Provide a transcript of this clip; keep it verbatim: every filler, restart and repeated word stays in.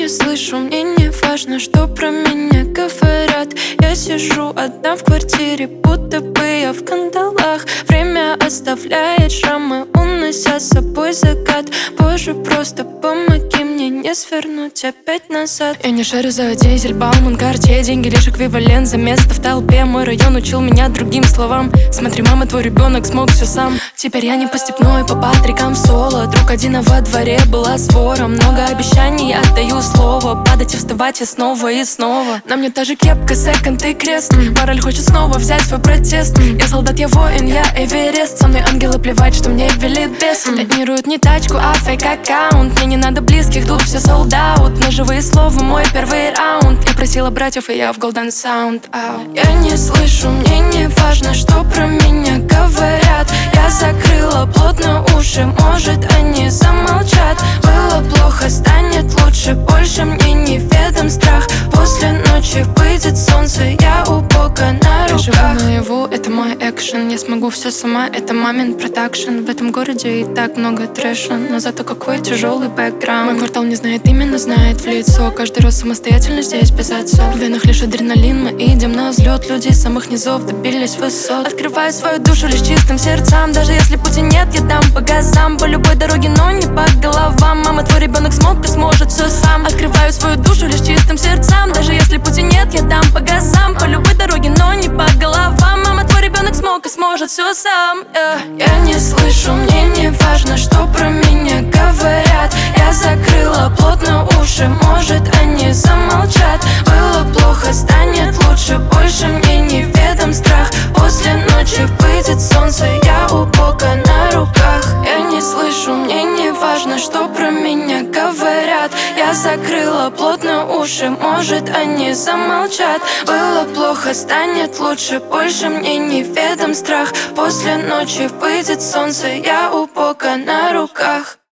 не слышу, мне не важно, что про меня говорят. Я сижу одна в квартире, будто бы я в кандалах. Время оставляет шрамы, унося с собой закат. Боже, просто помоги мне не свернуть опять назад. Я не шарю за дизель, Бауман, Картье. Деньги лишь эквивалент за место в толпе. Мой район учил меня другим словам. Смотри, мама, твой ребенок смог все сам. Теперь я не по степной, по патрикам в соло. Друг один, а во дворе была свора. Много обещаний, отдаю слово. Падать и вставать и снова и снова. На мне та же кепка, секонд и крест. Мораль хочет снова взять свой протест. Я солдат, я воин, я Эверест. Со мной ангелы, плевать, что мне велит бес. Тонируют не тачку, а фейк-аккаунт. Мне не надо близких, тут все sold out. Но живые слова, мой первый раунд. Я просила братьев, и я в Golden Sound. Ау. Я не слышу, мне не важно, что про меня говорят. Я закрыла плотно уши, может они замолчат. Было плохо, станет лучше, больше мне неведом страх. После ночи выйдет солнце, я у Бога на Я живу руках. наяву, это мой экшен. Я смогу все сама, это мамин продакшн. В этом городе и так много трэша, но зато какой тяжелый бэкграунд. Мой квартал не знает имя, но знает в лицо. Каждый раз самостоятельно здесь без отцов. В венах лишь адреналин, мы идем на взлет. Люди с самых низов добились высот. Открываю свою душу лишь чистым сердцам. Даже если пути нет, я дам по газам. По любой дороге, но не по головам. Мама, твой ребенок смог и сможет все сам. Открываю свою душу лишь чистым сердцам. Даже если пути нет, я дам по газам. По любой дороге, но не по головам. Мама, твой ребенок смог и сможет все сам. yeah. Я не слышу, мне не важно, что про меня говорят. Я закрыла плотно уши, может они замолчат. Было плохо, станет лучше, больше мне неведом страх. После ночи выйдет солнце, я у Бога на руках. Я не слышу, мне не важно, что про меня говорят. Я закрыла плотно уши, может они замолчат. Было плохо, станет лучше, больше мне неведом страх. После ночи выйдет солнце, я у Бога на руках.